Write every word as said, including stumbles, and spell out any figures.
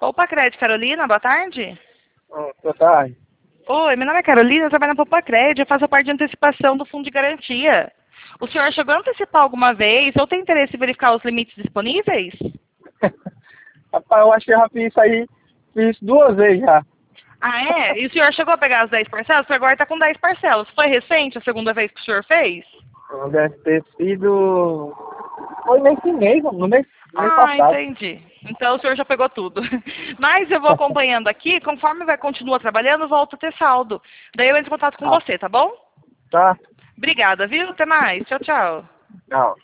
Opa, Crédito, Carolina, boa tarde. Oh, boa tarde. Oi, meu nome é Carolina, eu trabalho na Poupa Crédito, eu faço parte de antecipação do Fundo de Garantia. O senhor chegou a antecipar alguma vez ou tem interesse em verificar os limites disponíveis? Rapaz, eu acho que eu já fiz isso aí, fiz duas vezes já. Ah, é? E o senhor chegou a pegar as dez parcelas? Porque agora está com dez parcelas. Foi recente a segunda vez que o senhor fez? Não deve ter sido... Foi nesse mês, no mês, no mês Ah, passado. entendi. Então o senhor já pegou tudo. Mas eu vou acompanhando aqui, conforme vai continua trabalhando, volta a ter saldo. Daí eu entro em contato com Ah, você, tá bom? tá. Obrigada, viu? Até mais. Tchau, tchau. Não.